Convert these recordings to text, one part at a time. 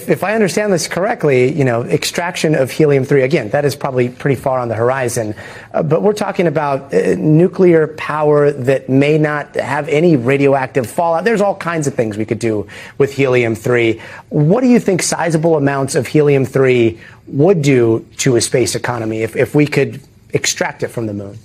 if I understand this correctly, extraction of helium-3, again, that is probably pretty far on the horizon. But we're talking about nuclear power that may not have any radioactive fallout. There's all kinds of things we could do with helium-3. What do you think sizable amounts of helium-3 would do to a space economy if we could extract it from the moon?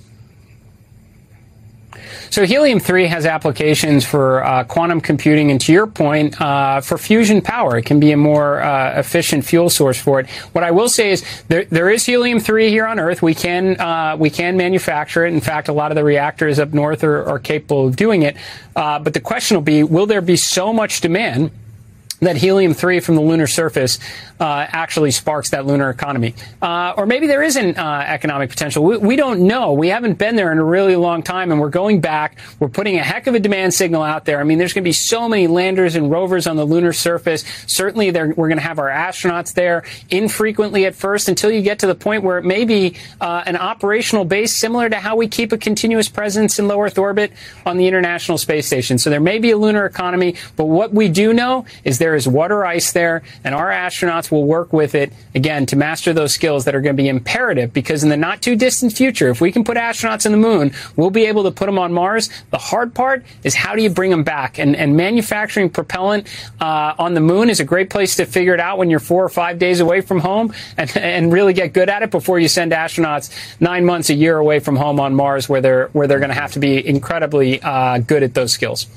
So helium-3 has applications for quantum computing, and to your point, for fusion power. It can be a more efficient fuel source for it. What I will say is there is helium-3 here on Earth. We can manufacture it. In fact, a lot of the reactors up north are capable of doing it. But the question will be, will there be so much demand that helium-3 from the lunar surface actually sparks that lunar economy? Or maybe there isn't economic potential. We don't know. We haven't been there in a really long time, and we're going back. We're putting a heck of a demand signal out there. I mean, there's going to be so many landers and rovers on the lunar surface. Certainly, we're going to have our astronauts there infrequently at first until you get to the point where it may be an operational base similar to how we keep a continuous presence in low Earth orbit on the International Space Station. So there may be a lunar economy, but what we do know is there is water ice there, and our astronauts will work with it, again, to master those skills that are going to be imperative, because in the not-too-distant future, if we can put astronauts in the moon, we'll be able to put them on Mars. The hard part is how do you bring them back? And manufacturing propellant on the moon is a great place to figure it out when you're 4 or 5 days away from home and really get good at it before you send astronauts 9 months, a year away from home on Mars, where they're going to have to be incredibly good at those skills.